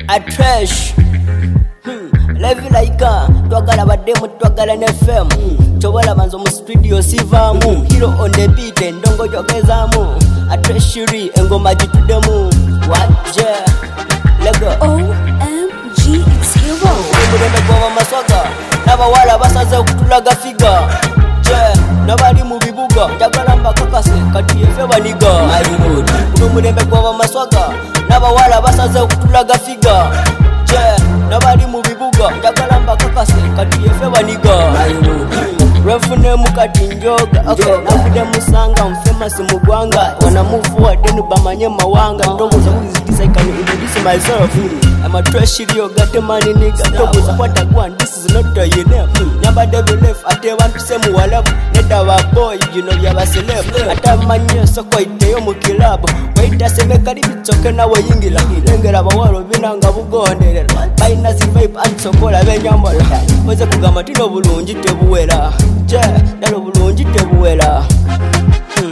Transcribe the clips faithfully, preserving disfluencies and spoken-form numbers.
a trash. Hmm. Levi laika, twagala bademu twagala ne F M. Chobola manzo mu studio sivamu. Hero on the beat ndongo jogezamu. A trashiri engoma jitudemu. What yeah. Lego. O M G it's Hero. Murembe kwa maswaga. Naba wala basaze kutulaga figa. Yeah. Nobody mu bibuga. Jagalamba kakase kati efe baniga. Kuno murembe kwa maswaga. Naba wala basaze kutulaga figa. Yeah. Nobody mu bibuga. Jagalamba kakase kati efe baniga. Refune mukati njoga. Okay. Nakude musanga mfamous mu gwanga. Wana move forward then bamanye mawanga. Ndogoza wizidisa I can introduce myself. I'm a trash yo got the money nigga. Ndogoza what I want. This is not a you know. Nyamba devil left. Ate want to say mu walab. Neda wa boy you know yaba celeb. Ata manye soko iteyo mu kilabo. Waita semeka libitoke na wayingila. Lengera bawalo binanga bugonderera. Baina si vibe ansokola benyamala. Oze kugama tino bulungi tebuwera. Yeah, dalo bulungi tebuwera. Hmm.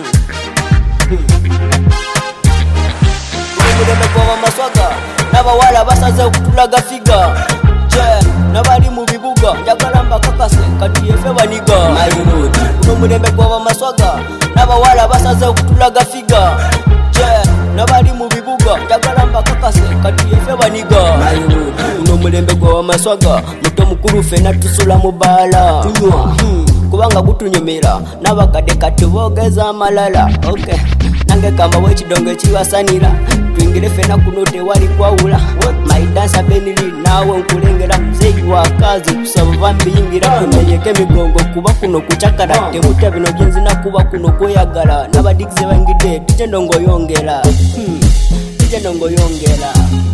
Murembe kwa maswaga. Naba wala basaze kutulaga figa. Yeah, nabali mu bibuga. Jagalamba kakase kati efe baniga. Kuno murembe kwa maswaga. Naba wala basaze kutulaga figa. Yeah, nabali mu bibuga. Jagalamba kakase kati efe baniga. Kuno murembe kwa maswaga. Muto mukuru fena tusula mubala. Tunywa. Hmm. Kubanga gutunyumira nabakade katubogeza malala. Okay. Nange kamba wechidonge chiwasanira. Twingire fena kunote wali kwaula. My dancer benili nawe nkulengera mzei wa kazi kusaba bambiyingira kuneyeke migongo kuba kuno kuchakara temuta bino jenzi na kuba kuno koyagala nabadigize bangide titendo ngoyongera. Hmm. Titendo ngoyongera.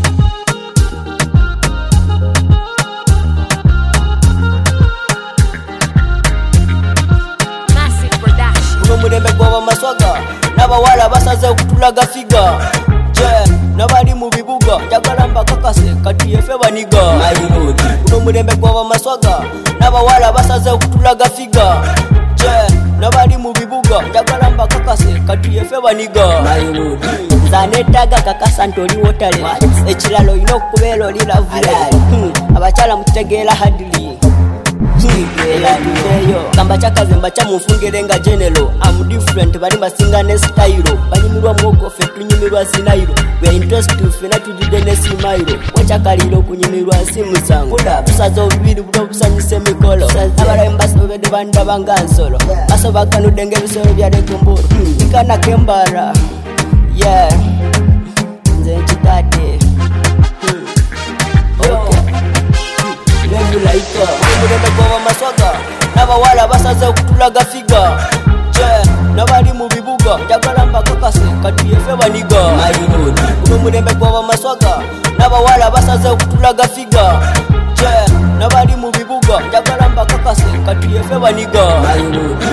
Murembe kwa maswaga. Naba wala basaze kutulaga figa. Yeah. Nabali mu bibuga. Jagalamba kakase kati efe baniga. Kuno murembe kwa maswaga. Naba wala basaze kutulaga figa. Yeah. Nabali mu bibuga. Jagalamba kakase kati efe baniga. Zanetaga kakasa ntoli wotale. Ekiralo ino kubelo lilavule. Abachala mutegela hadili. Kamba chakaze mbacha mufungirenga general. I'm different bali masinga ne style. Banyimirwa mwoko fe tunyimirwa sinairo. We are interested fena tudidene simairo. Wacha kaliro kunyimirwa simusango. Kuda busazo bibiri buto busanyise mikolo. Abara embassy bede banda bangansolo. Aso bakanu denge bisoro bya rekumburu. Ikana kembara. Yeah. Nze chitate. Okay. Levi laika. Murembe kwa maswaga. Naba wala basaze kutulaga figa. Yeah, nabali mu bibuga. Jagalamba kakase kati efe baniga. Kuno murembe kwa maswaga. Naba wala basaze kutulaga figa. Yeah, nabali mu bibuga. Jagalamba kakase kati efe baniga.